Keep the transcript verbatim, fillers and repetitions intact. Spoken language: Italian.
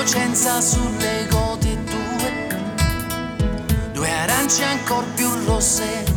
innocenza sulle gode tue, due arance ancor più rosse